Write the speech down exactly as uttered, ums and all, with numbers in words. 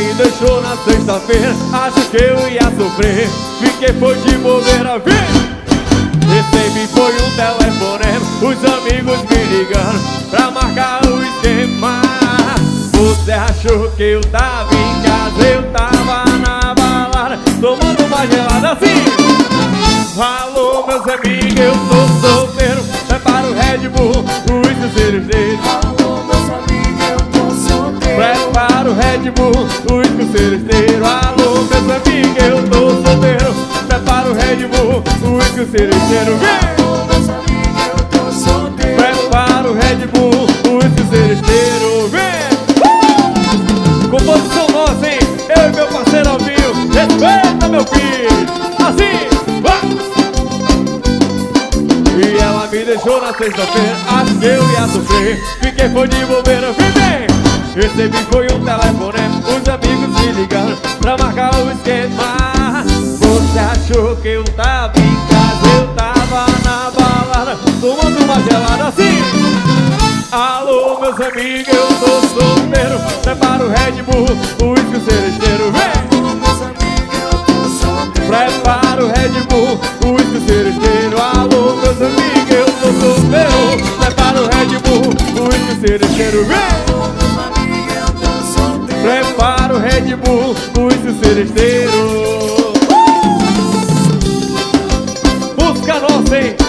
me deixou na sexta-feira, acho que eu ia sofrer. Fiquei foi de bobeira, vem! Recebi foi um telefonema, os amigos me ligando pra marcar o esquema. Você achou que eu tava em casa, eu tava na balada, tomando uma gelada assim. Alô, meus amigos, eu tô solteiro, prepara o Red Bull, o uísque cerejeiro. Alô, meus amigos, eu tô solteiro, prepara o Red Bull, o uísque cerejeiro. Alô, meus amigos, eu tô solteiro, prepara o Red Bull, o uísque cerejeiro. Vem! alô, meus amigos, eu tô solteiro, Prepara o Red Bull, o uísque cerejeiro. Vem! Uh! Composição nossa, hein? Eu e meu parceiro Alvinho, respeita meu filho. Assim! E ela me deixou na sexta-feira, acho que eu ia sofrer. Fiquei foi de bobeira, vem bem. Recebi foi um telefonema, os amigos me ligaram pra marcar o esquema. Você achou que eu tava em casa, eu tava na balada, tomando uma gelada assim. Alô, meus amigos, eu tô solteiro, prepara o Red Bull, o uísque cerejeiro, vem. alô, meus amigos, eu tô solteiro, Prepara o Red Bull, o uísque cerejeiro. Alô, meus amigos, eu tô solteiro, prepara o Red Bull, o uísque cerejeiro. Vem! alô, meus amigos, eu tô solteiro, Prepara o Red Bull, o uísque cerejeiro. Música nossa, hein?